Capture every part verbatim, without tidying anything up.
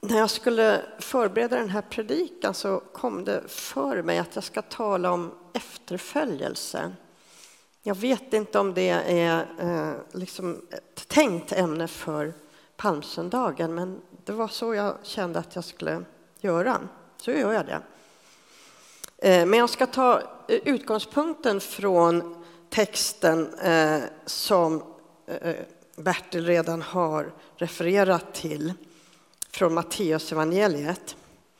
När jag skulle förbereda den här predikan så kom det för mig att jag ska tala om efterföljelse. Jag vet inte om det är eh, liksom ett tänkt ämne för palmsöndagen, men det var så jag kände att jag skulle göra. Så gör jag det. Eh, men jag ska ta utgångspunkten från texten eh, som eh, Bertil redan har refererat till. Från Matteus evangeliet,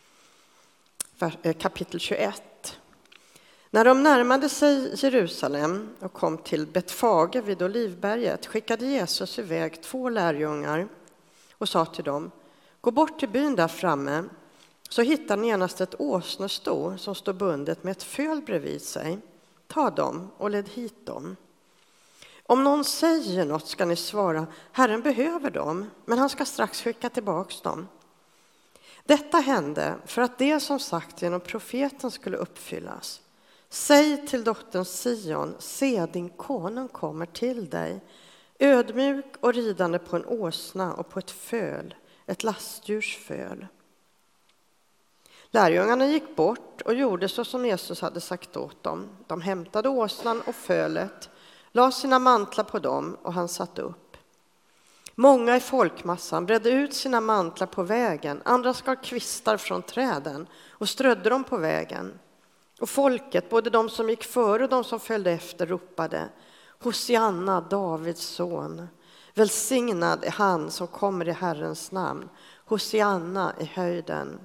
kapitel tjugoett. När de närmade sig Jerusalem och kom till Betfage vid Olivberget skickade Jesus iväg två lärjungar och sa till dem: gå bort till byn där framme, så hittar ni genast ett åsnesto som står bundet med ett föl bredvid sig. Ta dem och led hit dem. Om någon säger något ska ni svara: Herren behöver dem, men han ska strax skicka tillbaks dem. Detta hände för att det som sagt genom profeten skulle uppfyllas. Säg till dottern Sion: se, din konung kommer till dig, ödmjuk och ridande på en åsna och på ett föl, ett lastdjurs föl. Lärjungarna gick bort och gjorde så som Jesus hade sagt åt dem. De hämtade åsnan och fölet, la sina mantlar på dem och han satt upp. Många i folkmassan bredde ut sina mantlar på vägen, andra skar kvistar från träden och strödde dem på vägen. Och folket, både de som gick före och de som följde efter, ropade: Hosianna, Davids son, välsignad är han som kommer i Herrens namn, Hosianna i höjden.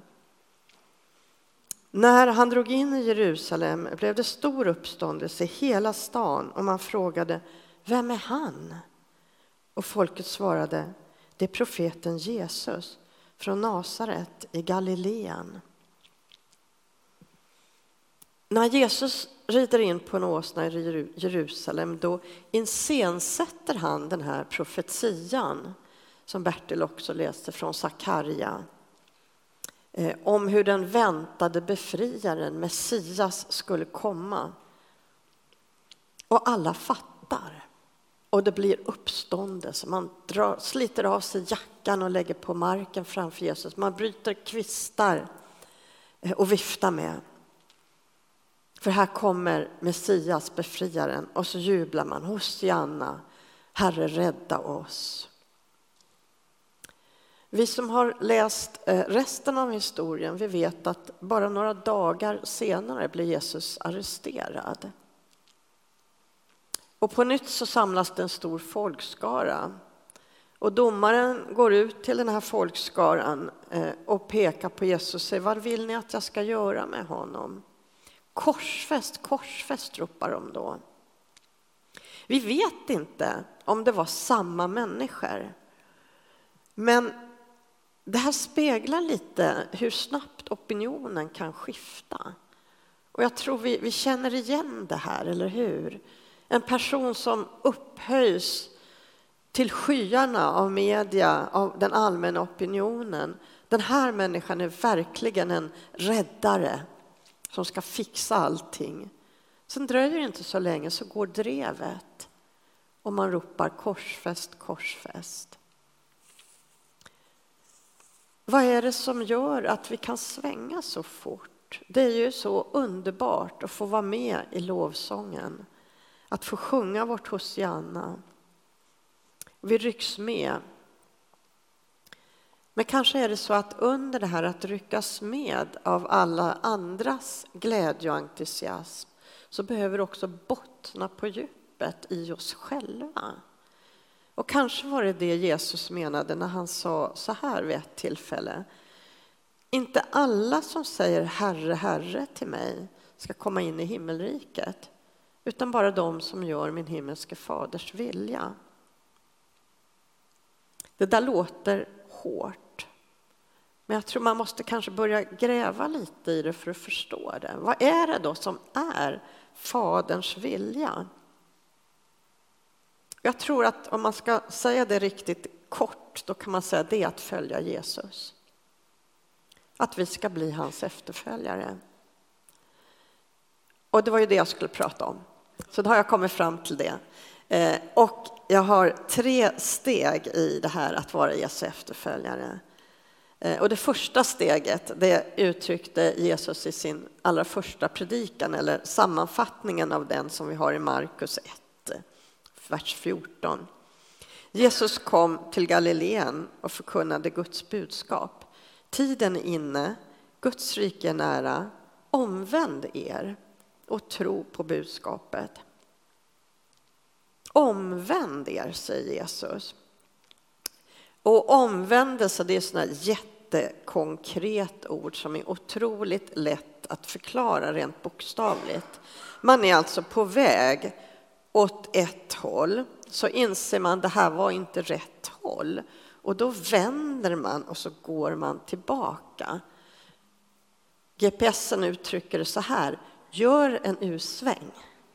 När han drog in i Jerusalem blev det stor uppståndelse i hela stan och man frågade: vem är han? Och folket svarade: det är profeten Jesus från Nasaret i Galileen. När Jesus rider in på en åsna i Jerusalem, då iscensätter han den här profetian som Bertil också läste från Sakarja. Eh, om hur den väntade befriaren, Messias, skulle komma. Och alla fattar. Och det blir uppståndelse. Man drar, sliter av sig jackan och lägger på marken framför Jesus. Man bryter kvistar eh, och viftar med. För här kommer Messias, befriaren. Och så jublar man: Hosianna, Herre rädda oss. Vi som har läst resten av historien, vi vet att bara några dagar senare blir Jesus arresterad. Och på nytt så samlas det en stor folkskara. Och domaren går ut till den här folkskaran och pekar på Jesus och säger: vad vill ni att jag ska göra med honom? Korsfäst, korsfäst, ropar de då. Vi vet inte om det var samma människor. Men det här speglar lite hur snabbt opinionen kan skifta. Och jag tror vi, vi känner igen det här, eller hur? En person som upphöjs till skyarna av media, av den allmänna opinionen. Den här människan är verkligen en räddare som ska fixa allting. Sen dröjer det inte så länge så går drevet och man ropar: korsfäst, korsfäst. Vad är det som gör att vi kan svänga så fort? Det är ju så underbart att få vara med i lovsången. Att få sjunga vårt Hosianna. Vi rycks med. Men kanske är det så att under det här att ryckas med av alla andras glädje och entusiasm, så behöver också bottna på djupet i oss själva. Och kanske var det det Jesus menade när han sa så här vid ett tillfälle: inte alla som säger Herre, Herre till mig ska komma in i himmelriket, utan bara de som gör min himmelske faders vilja. Det där låter hårt, men jag tror man måste kanske börja gräva lite i det för att förstå det. Vad är det då som är faderns vilja? Jag tror att om man ska säga det riktigt kort, då kan man säga det att följa Jesus. Att vi ska bli hans efterföljare. Och det var ju det jag skulle prata om. Så då har jag kommit fram till det. Eh, och jag har tre steg i det här att vara Jesu efterföljare. Och det första steget, det uttryckte Jesus i sin allra första predikan, eller sammanfattningen av den som vi har i Markus ett, vers fjorton. Jesus kom till Galileen och förkunnade Guds budskap. Tiden är inne, Guds rike är nära, omvänd er och tro på budskapet. Omvänd er, säger Jesus. Och omvändelse, det är sådana jättekonkret ord som är otroligt lätt att förklara rent bokstavligt. Man är alltså på väg åt ett håll, så inser man att det här var inte rätt håll. Och då vänder man och så går man tillbaka. G P S'en uttrycker det så här: gör en U-sväng.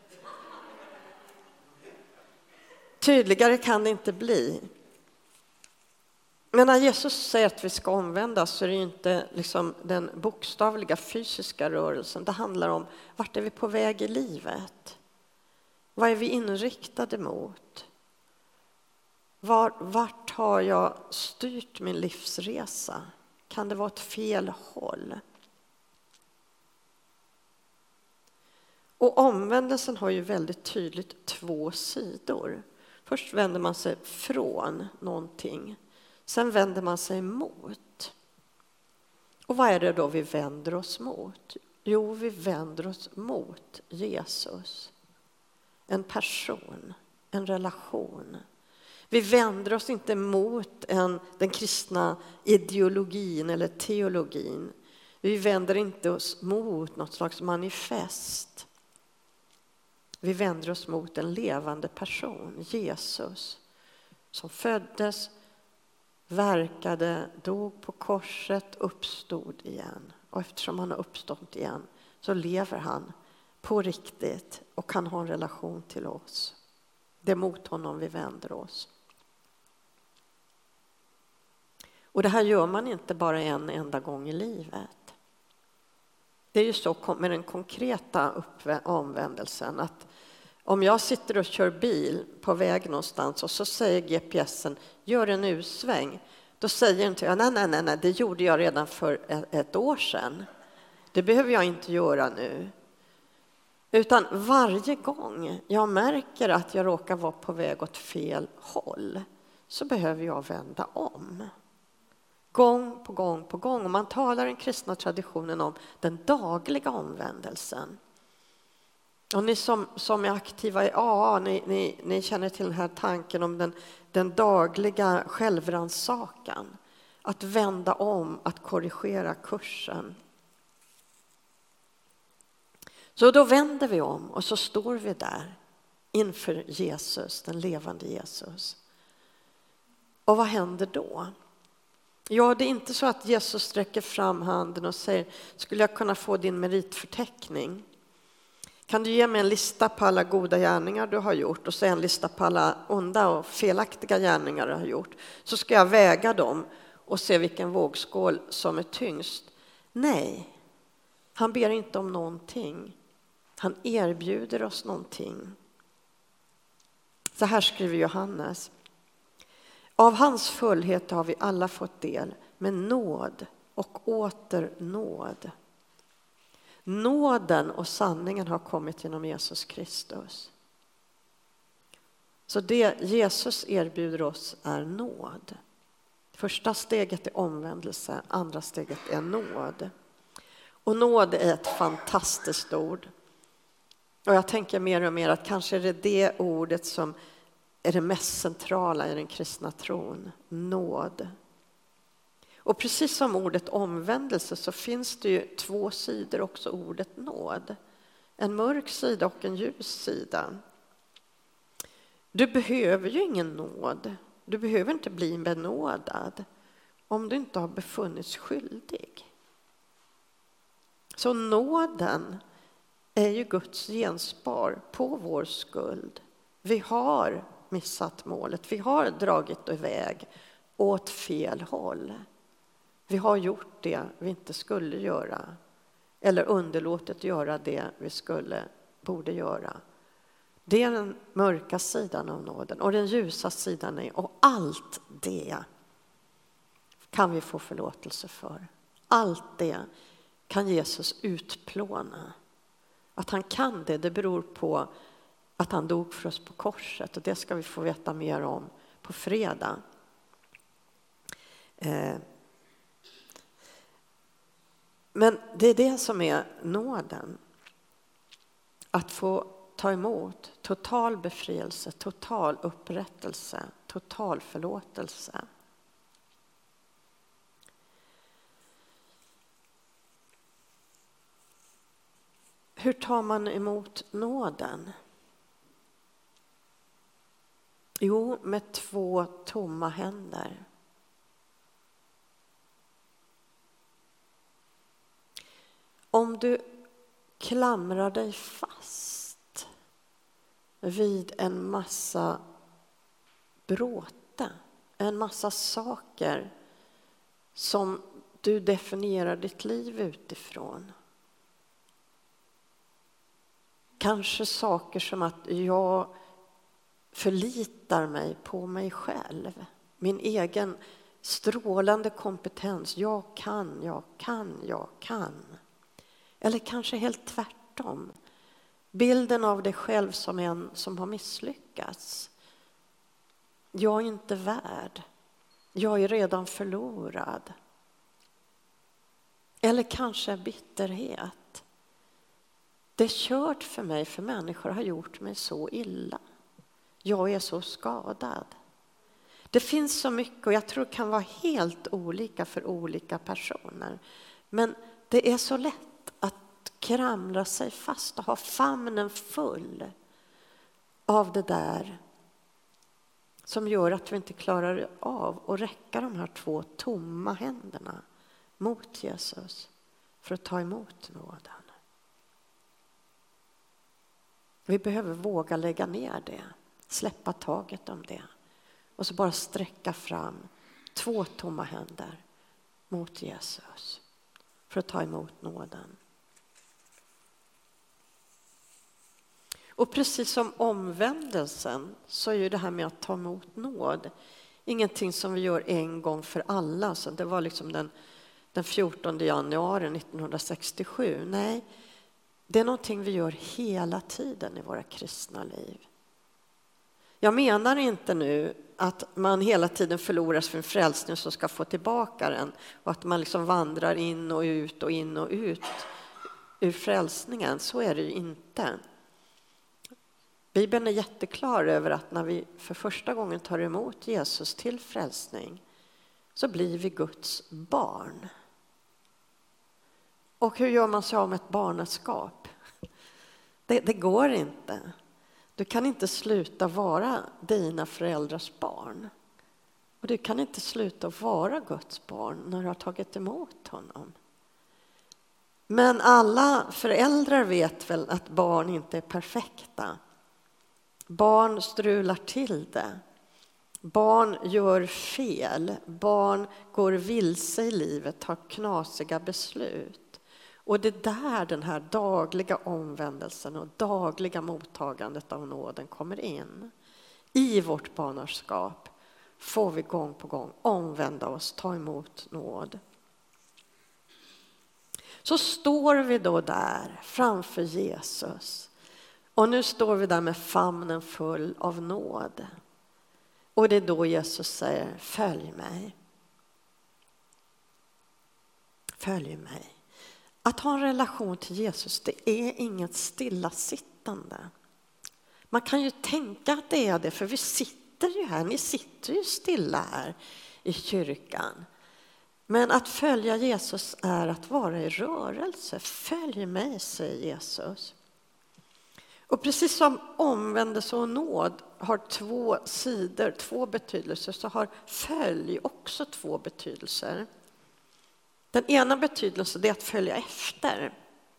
Tydligare kan det inte bli. Men när Jesus säger att vi ska omvända så är det inte liksom den bokstavliga fysiska rörelsen. Det handlar om vart är vi på väg i livet? Vad är vi inriktade mot? Var, vart har jag styrt min livsresa? Kan det vara ett fel håll? Och omvändelsen har ju väldigt tydligt två sidor. Först vänder man sig från någonting. Sen vänder man sig mot. Och vad är det då vi vänder oss mot? Jo, vi vänder oss mot Jesus. En person, en relation. Vi vänder oss inte mot en, den kristna ideologin eller teologin. Vi vänder inte oss mot något slags manifest. Vi vänder oss mot en levande person, Jesus, som föddes, verkade, dog på korset, uppstod igen. Och eftersom han har uppstått igen så lever han på riktigt och kan ha en relation till oss. Det är mot honom vi vänder oss. Och det här gör man inte bara en enda gång i livet. Det är ju så med den konkreta omvändelsen att om jag sitter och kör bil på väg någonstans och så säger G P S'en gör en U-sväng, då säger inte jag nej, nej, nej, nej, det gjorde jag redan för ett år sedan. Det behöver jag inte göra nu. Utan varje gång jag märker att jag råkar vara på väg åt fel håll så behöver jag vända om. Gång på gång på gång. Och man talar i den kristna traditionen om den dagliga omvändelsen. Och ni som, som är aktiva i A A, ni, ni, ni känner till den här tanken om den, den dagliga självrannsakan. Att vända om, att korrigera kursen. Så då vänder vi om och så står vi där inför Jesus, den levande Jesus. Och vad händer då? Ja, det är inte så att Jesus sträcker fram handen och säger, skulle jag kunna få din meritförteckning? Kan du ge mig en lista på alla goda gärningar du har gjort och så en lista på alla onda och felaktiga gärningar du har gjort? Så ska jag väga dem och se vilken vågskål som är tyngst. Nej, han ber inte om någonting. Han erbjuder oss någonting. Så här skriver Johannes. Av hans fullhet har vi alla fått del med nåd och åter nåd. Nåden och sanningen har kommit genom Jesus Kristus. Så det Jesus erbjuder oss är nåd. Första steget är omvändelse, andra steget är nåd. Och nåd är ett fantastiskt ord. Och jag tänker mer och mer att kanske är det det ordet som är det mest centrala i den kristna tron. Nåd. Och precis som ordet omvändelse så finns det ju två sidor också ordet nåd. En mörk sida och en ljus sida. Du behöver ju ingen nåd. Du behöver inte bli benådad om du inte har befunnits skyldig. Så nåden är ju Guds genspar på vår skuld. Vi har missat målet. Vi har dragit iväg åt fel håll. Vi har gjort det vi inte skulle göra. Eller underlåtit göra det vi skulle, borde göra. Det är den mörka sidan av nåden. Och den ljusa sidan är, och allt det kan vi få förlåtelse för. Allt det kan Jesus utplåna. Att han kan det, det beror på att han dog för oss på korset. Och det ska vi få veta mer om på fredag. Eh. Men det är det som är nåden. Att få ta emot total befrielse, total upprättelse, total förlåtelse. Hur tar man emot nåden? Jo, med två tomma händer. Om du klamrar dig fast vid en massa bråte, en massa saker som du definierar ditt liv utifrån. Kanske saker som att jag förlitar mig på mig själv. Min egen strålande kompetens. Jag kan, jag kan, jag kan. Eller kanske helt tvärtom. Bilden av dig själv som en som har misslyckats. Jag är inte värd. Jag är redan förlorad. Eller kanske bitterhet. Det är kört för mig, för människor har gjort mig så illa. Jag är så skadad. Det finns så mycket och jag tror det kan vara helt olika för olika personer. Men det är så lätt att kramla sig fast och ha famnen full av det där som gör att vi inte klarar av att räcka de här två tomma händerna mot Jesus för att ta emot nåden. Vi behöver våga lägga ner det, släppa taget om det och så bara sträcka fram två tomma händer mot Jesus för att ta emot nåden. Och precis som omvändelsen så är ju det här med att ta emot nåd ingenting som vi gör en gång för alla. Så det var liksom den, den fjortonde januari nittonhundrasextiosju. Nej, det är någonting vi gör hela tiden i våra kristna liv. Jag menar inte nu att man hela tiden förlorar sin frälsning och så ska få tillbaka den. Och att man liksom vandrar in och ut och in och ut ur frälsningen. Så är det ju inte. Bibeln är jätteklar över att när vi för första gången tar emot Jesus till frälsning så blir vi Guds barn. Och hur gör man sig av med ett barnaskap? Det, det går inte. Du kan inte sluta vara dina föräldrars barn. Och du kan inte sluta vara Guds barn när du har tagit emot honom. Men alla föräldrar vet väl att barn inte är perfekta. Barn strular till det. Barn gör fel. Barn går vilse i livet, tar knasiga beslut. Och det är där den här dagliga omvändelsen och dagliga mottagandet av nåden kommer in. I vårt barnaskap får vi gång på gång omvända oss, ta emot nåd. Så står vi då där framför Jesus. Och nu står vi där med famnen full av nåd. Och det är då Jesus säger, följ mig. Följ mig. Att ha en relation till Jesus, det är inget stillasittande. Man kan ju tänka att det är det, för vi sitter ju här, ni sitter ju stilla här i kyrkan. Men att följa Jesus är att vara i rörelse. Följ mig, säger Jesus. Och precis som omvändelse och nåd har två sidor, två betydelser, så har följ också två betydelser. Den ena betydelsen är att följa efter.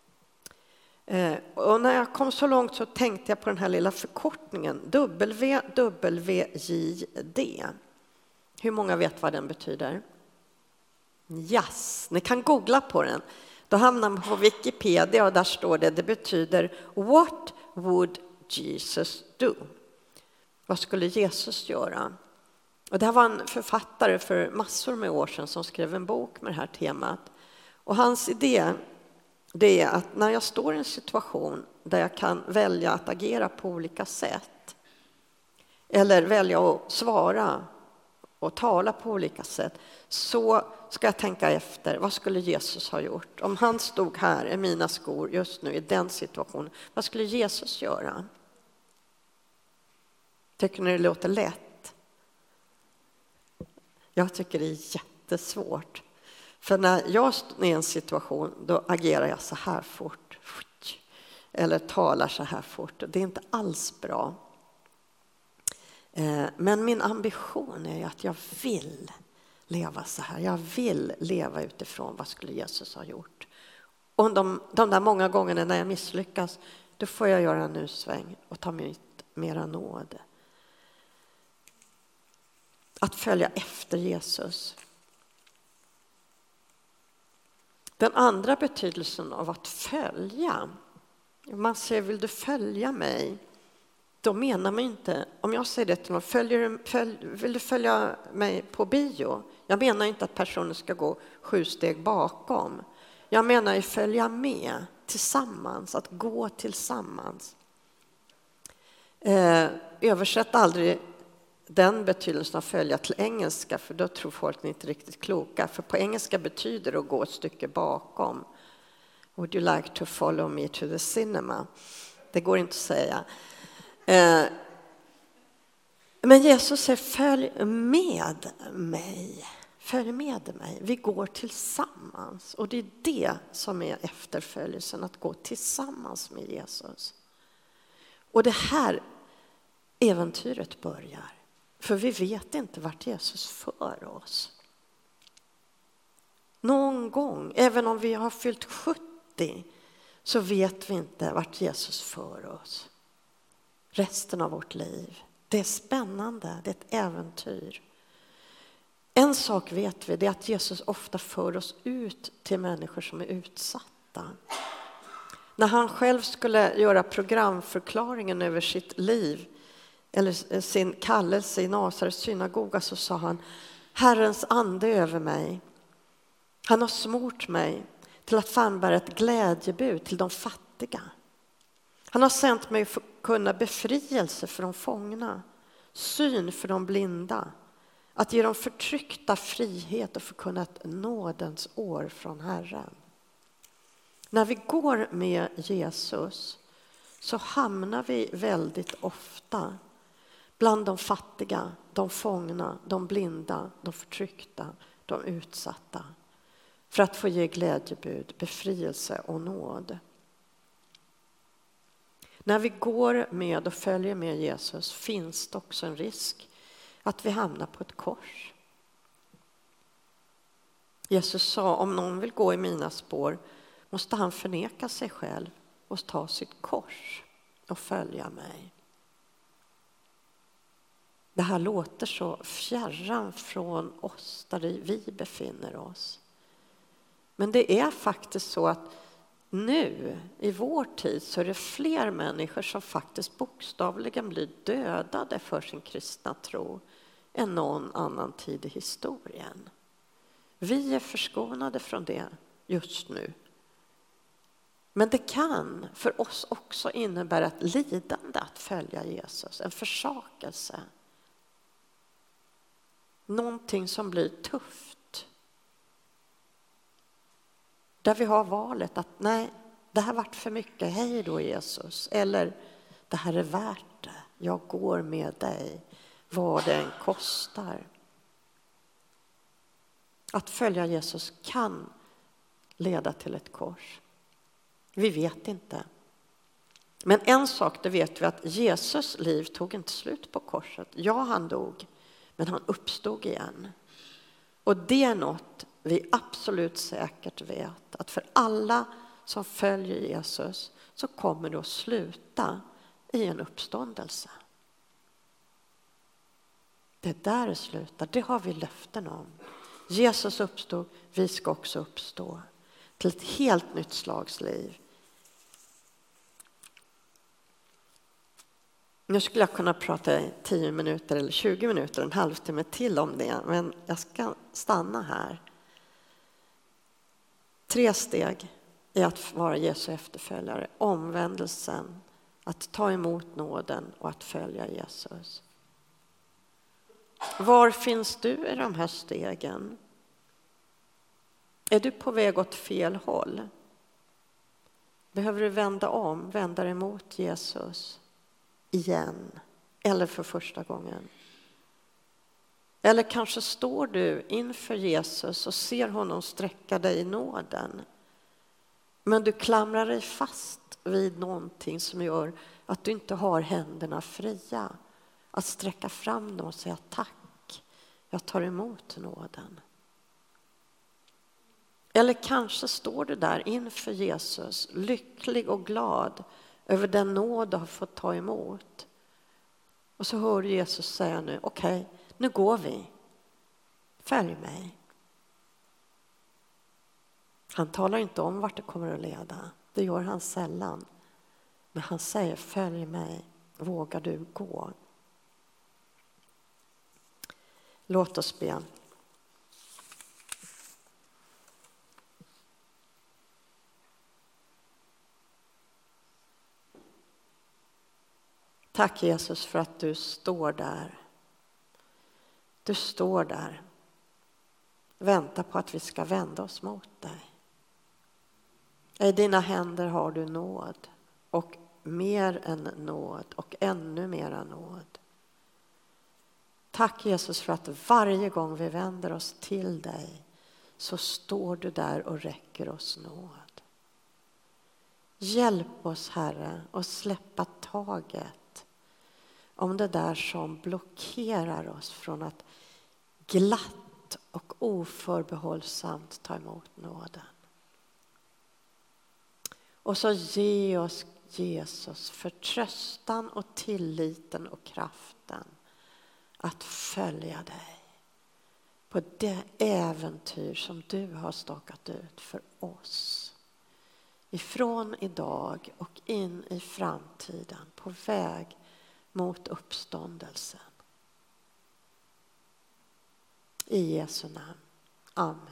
Och när jag kom så långt så tänkte jag på den här lilla förkortningen W W J D. Hur många vet vad den betyder? Yes, ni kan googla på den. Då hamnar man på Wikipedia och där står det, det betyder What would Jesus do? Vad skulle Jesus göra? Och det här var en författare för massor med år sedan som skrev en bok med det här temat. Och hans idé det är att när jag står i en situation där jag kan välja att agera på olika sätt eller välja att svara och tala på olika sätt, så ska jag tänka efter, vad skulle Jesus ha gjort? Om han stod här i mina skor just nu i den situationen, vad skulle Jesus göra? Tycker ni det låter lätt? Jag tycker det är jättesvårt. För när jag står i en situation, då agerar jag så här fort. Eller talar så här fort. Det är inte alls bra. Men min ambition är att jag vill leva så här. Jag vill leva utifrån vad skulle Jesus ha gjort. Och de, de där många gångerna när jag misslyckas, då får jag göra en usväng och ta mig mera nåd. Att följa efter Jesus. Den andra betydelsen av att följa. Man säger, vill du följa mig? Då menar man inte, om jag säger det till någon, följer, följ, vill du följa mig på bio? Jag menar inte att personen ska gå sju steg bakom. Jag menar ju följa med tillsammans, att gå tillsammans. Eh, översätt aldrig den betydelsen att följa till engelska, för då tror folk inte riktigt kloka. För på engelska betyder det att gå ett stycke bakom. Would you like to follow me to the cinema? Det går inte att säga. Men Jesus säger, följ med mig. Följ med mig. Vi går tillsammans. Och det är det som är efterföljelsen, att gå tillsammans med Jesus. Och det här äventyret börjar. För vi vet inte vart Jesus för oss. Någon gång, även om vi har fyllt sjuttio, så vet vi inte vart Jesus för oss. Resten av vårt liv. Det är spännande, det är ett äventyr. En sak vet vi, det är att Jesus ofta för oss ut till människor som är utsatta. När han själv skulle göra programförklaringen över sitt liv, eller sin kallelse i Nasarets synagoga, så sa han, Herrens ande över mig. Han har smort mig till att frambära ett glädjebud till de fattiga. Han har sänt mig för att kunna befrielse för de fångna, syn för de blinda, att ge de förtryckta frihet och förkunna ett nådens år från Herren. När vi går med Jesus så hamnar vi väldigt ofta bland de fattiga, de fångna, de blinda, de förtryckta, de utsatta, för att få ge glädjebud, befrielse och nåd. När vi går med och följer med Jesus finns det också en risk att vi hamnar på ett kors. Jesus sa, om någon vill gå i mina spår måste han förneka sig själv och ta sitt kors och följa mig. Det här låter så fjärran från oss där vi befinner oss. Men det är faktiskt så att nu i vår tid så är det fler människor som faktiskt bokstavligen blir dödade för sin kristna tro än någon annan tid i historien. Vi är förskonade från det just nu. Men det kan för oss också innebära ett lidande att följa Jesus, en försakelse. Någonting som blir tufft. Där vi har valet att nej, det här varit för mycket, hej då Jesus. Eller det här är värt det, jag går med dig, vad det än kostar. Att följa Jesus kan leda till ett kors. Vi vet inte. Men en sak, det vet vi, att Jesus liv tog inte slut på korset. Ja, han dog, men han uppstod igen. Och det är något vi absolut säkert vet, att för alla som följer Jesus så kommer det att sluta i en uppståndelse. Det är där det slutar, det har vi löften om. Jesus uppstod, vi ska också uppstå till ett helt nytt slags liv. Nu skulle jag kunna prata i tio minuter eller tjugo minuter, en halvtimme till om det, men jag ska stanna här. Tre steg i att vara Jesu efterföljare: omvändelsen, att ta emot nåden och att följa Jesus. Var finns du i de här stegen? Är du på väg åt fel håll? Behöver du vända om, vända dig mot Jesus igen eller för första gången? Eller kanske står du inför Jesus och ser honom sträcka dig i nåden, men du klamrar dig fast vid någonting som gör att du inte har händerna fria att sträcka fram dem och säga tack, jag tar emot nåden. Eller kanske står du där inför Jesus, lycklig och glad över den nåd du har fått ta emot. Och så hör du Jesus säga nu, okej, okay, nu går vi. Följ mig. Han talar inte om vart det kommer att leda. Det gör han sällan. Men han säger, följ mig. Vågar du gå? Låt oss be. Tack Jesus för att du står där. Du står där. Vänta på att vi ska vända oss mot dig. I dina händer har du nåd. Och mer än nåd. Och ännu mera nåd. Tack Jesus för att varje gång vi vänder oss till dig så står du där och räcker oss nåd. Hjälp oss Herre att släppa taget om det där som blockerar oss från att glatt och oförbehållsamt ta emot nåden. Och så ge oss Jesus förtröstan och tilliten och kraften att följa dig på det äventyr som du har stakat ut för oss. Ifrån idag och in i framtiden på väg mot uppståndelsen. I Jesu namn. Amen.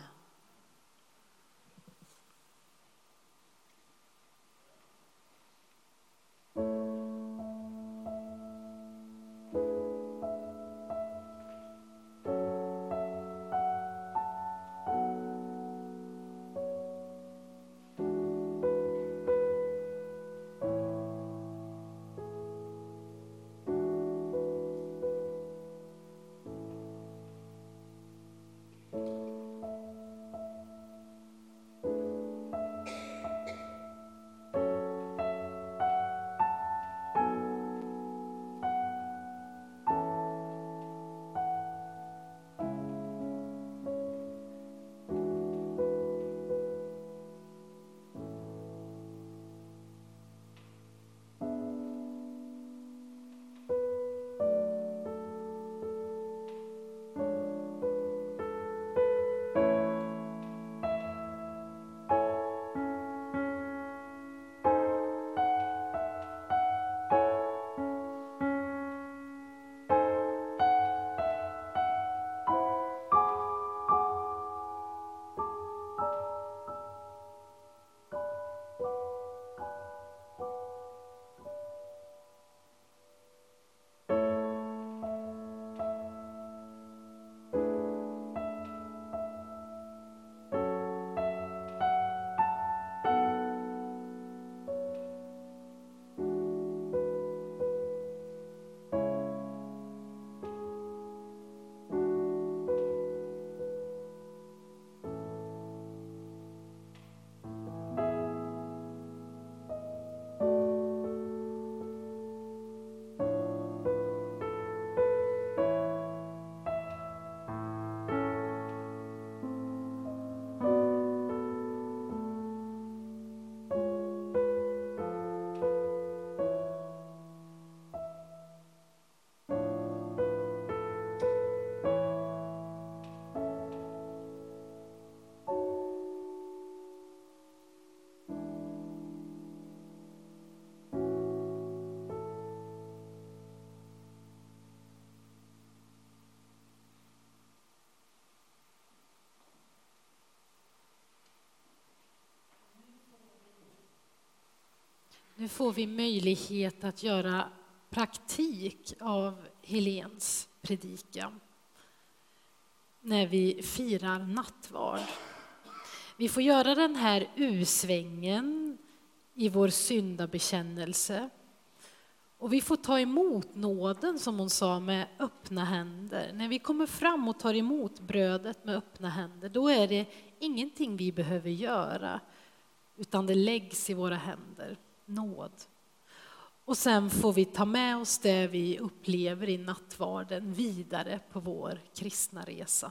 Nu får vi möjlighet att göra praktik av Helens predikan när vi firar nattvard. Vi får göra den här U-svängen i vår syndabekännelse. Och vi får ta emot nåden, som hon sa, med öppna händer. När vi kommer fram och tar emot brödet med öppna händer, då är det ingenting vi behöver göra, utan det läggs i våra händer. Nåd. Och sen får vi ta med oss det vi upplever i nattvarden vidare på vår kristna resa.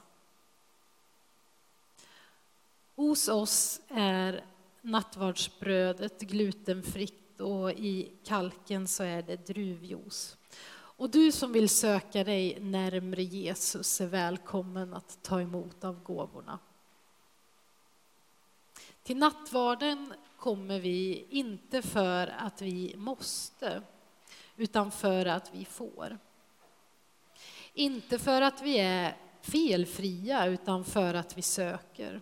Hos oss är nattvardsbrödet glutenfritt och i kalken så är det druvjuice. Och du som vill söka dig närmare Jesus är välkommen att ta emot av gåvorna. Till nattvarden kommer vi inte för att vi måste, utan för att vi får. Inte för att vi är felfria, utan för att vi söker.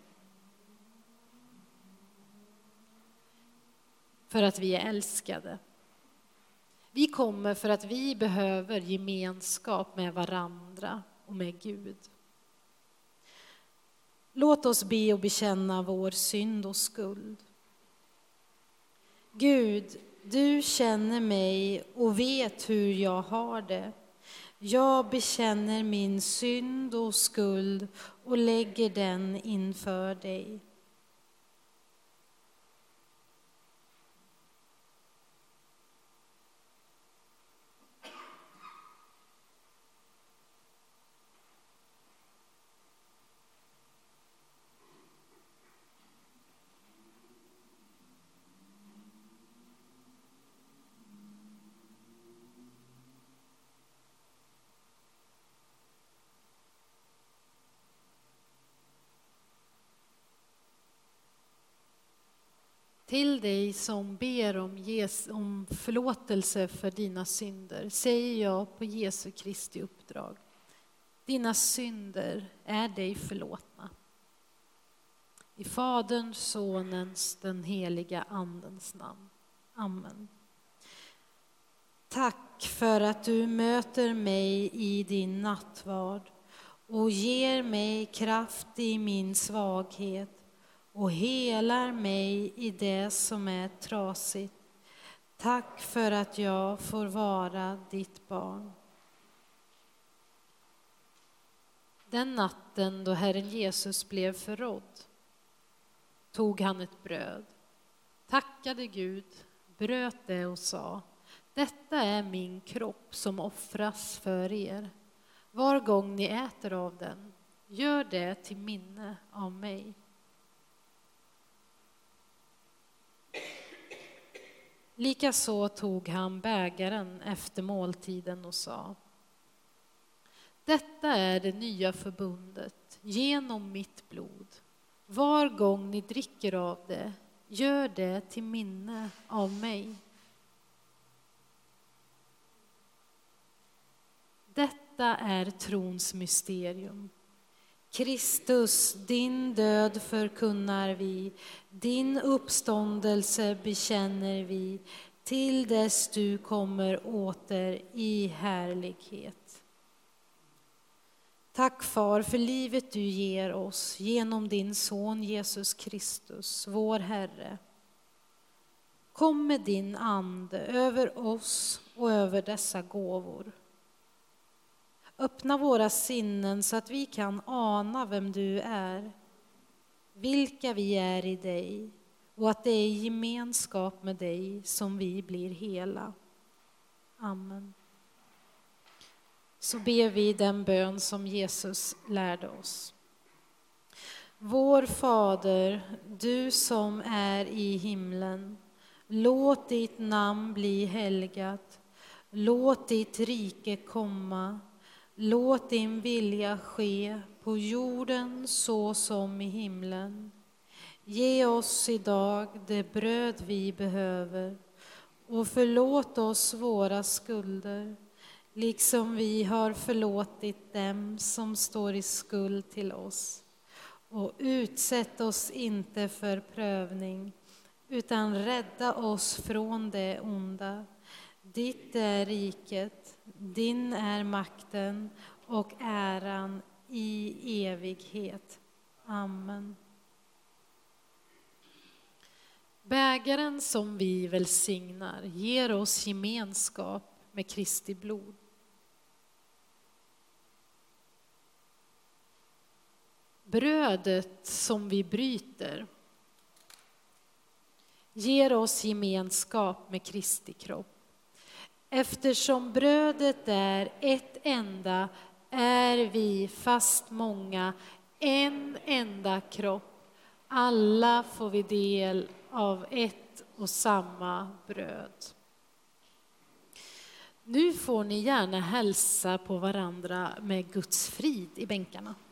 För att vi är älskade. Vi kommer för att vi behöver gemenskap med varandra och med Gud. Låt oss be och bekänna vår synd och skuld. Gud, du känner mig och vet hur jag har det. Jag bekänner min synd och skuld och lägger den inför dig. Till dig som ber om, Jes- om förlåtelse för dina synder säger jag på Jesu Kristi uppdrag: dina synder är dig förlåtna. I Faderns, Sonens, den heliga Andens namn. Amen. Tack för att du möter mig i din nattvard och ger mig kraft i min svaghet och helar mig i det som är trasigt. Tack för att jag får vara ditt barn. Den natten då Herren Jesus blev förrådd tog han ett bröd, tackade Gud, bröt det och sa: detta är min kropp som offras för er. Var gång ni äter av den, gör det till minne av mig. Likaså tog han bägaren efter måltiden och sa: detta är det nya förbundet genom mitt blod. Var gång ni dricker av det, gör det till minne av mig. Detta är trons mysterium. Kristus, din död förkunnar vi, din uppståndelse bekänner vi, till dess du kommer åter i härlighet. Tack, Far, för livet du ger oss genom din son Jesus Kristus, vår Herre. Kom med din ande över oss och över dessa gåvor. Öppna våra sinnen så att vi kan ana vem du är, vilka vi är i dig, och att det är i gemenskap med dig som vi blir hela. Amen. Så ber vi den bön som Jesus lärde oss. Vår Fader, du som är i himlen, låt ditt namn bli helgat. Låt ditt rike komma. Låt din vilja ske på jorden så som i himlen. Ge oss idag det bröd vi behöver och förlåt oss våra skulder, liksom vi har förlåtit dem som står i skuld till oss. Och utsätt oss inte för prövning, utan rädda oss från det onda. Ditt är riket, din är makten och äran i evighet. Amen. Bägaren som vi välsignar ger oss gemenskap med Kristi blod. Brödet som vi bryter ger oss gemenskap med Kristi kropp. Eftersom brödet är ett enda är vi, fast många, en enda kropp. Alla får vi del av ett och samma bröd. Nu får ni gärna hälsa på varandra med Guds frid i bänkarna.